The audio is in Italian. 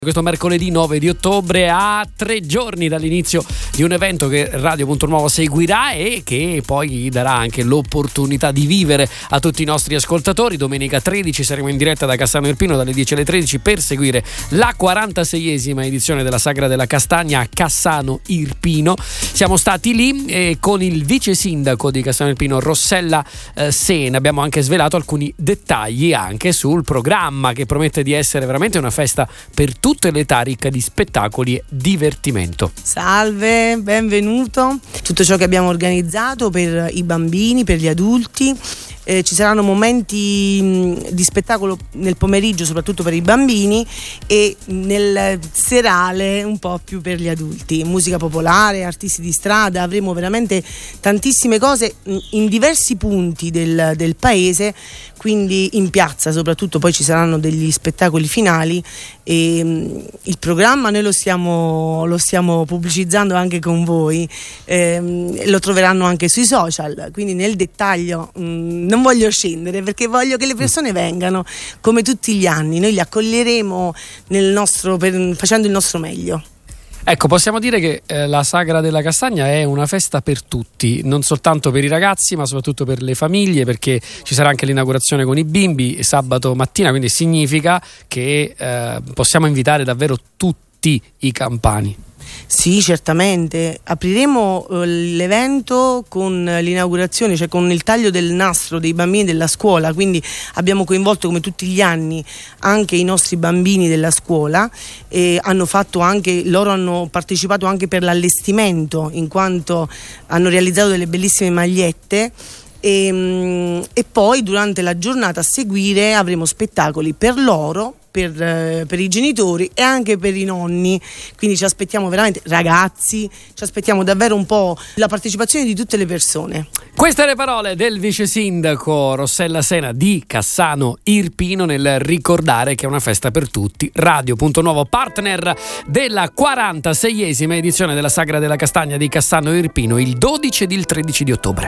Questo mercoledì 9 di ottobre, a 3 giorni dall'inizio di un evento che Radio Punto Nuovo seguirà e che poi darà anche l'opportunità di vivere a tutti i nostri ascoltatori. Domenica 13 saremo in diretta da Cassano Irpino dalle 10 alle 13 per seguire la 46esima edizione della Sagra della Castagna a Cassano Irpino. Siamo stati lì con il vice sindaco di Cassano Irpino, Rossella Sena. Abbiamo anche svelato alcuni dettagli anche sul programma, che promette di essere veramente una festa per tutte le età, ricca di spettacoli e divertimento. Salve, benvenuto. Tutto ciò che abbiamo organizzato per i bambini, per gli adulti. Ci saranno momenti di spettacolo nel pomeriggio, soprattutto per i bambini, e nel serale un po' più per gli adulti. Musica popolare, artisti di strada, avremo veramente tantissime cose in diversi punti del paese, quindi in piazza soprattutto. Poi ci saranno degli spettacoli finali e il programma noi lo stiamo pubblicizzando anche con voi, lo troveranno anche sui social, quindi nel dettaglio non voglio scendere, perché voglio che le persone vengano come tutti gli anni. Noi li accoglieremo facendo il nostro meglio. Ecco, possiamo dire che la Sagra della Castagna è una festa per tutti, non soltanto per i ragazzi ma soprattutto per le famiglie, perché ci sarà anche l'inaugurazione con i bimbi sabato mattina, quindi significa che possiamo invitare davvero tutti i campani. Sì, certamente. Apriremo l'evento con l'inaugurazione, cioè con il taglio del nastro dei bambini della scuola, quindi abbiamo coinvolto come tutti gli anni anche i nostri bambini della scuola e loro hanno partecipato anche per l'allestimento, in quanto hanno realizzato delle bellissime magliette. E poi durante la giornata a seguire avremo spettacoli per loro, per i genitori e anche per i nonni, quindi ci aspettiamo veramente, ragazzi, ci aspettiamo davvero un po' la partecipazione di tutte le persone. Queste le parole del vice sindaco Rossella Sena di Cassano Irpino nel ricordare che è una festa per tutti. Radio Punto Nuovo, partner della 46esima edizione della Sagra della Castagna di Cassano Irpino, il 12 ed il 13 di ottobre.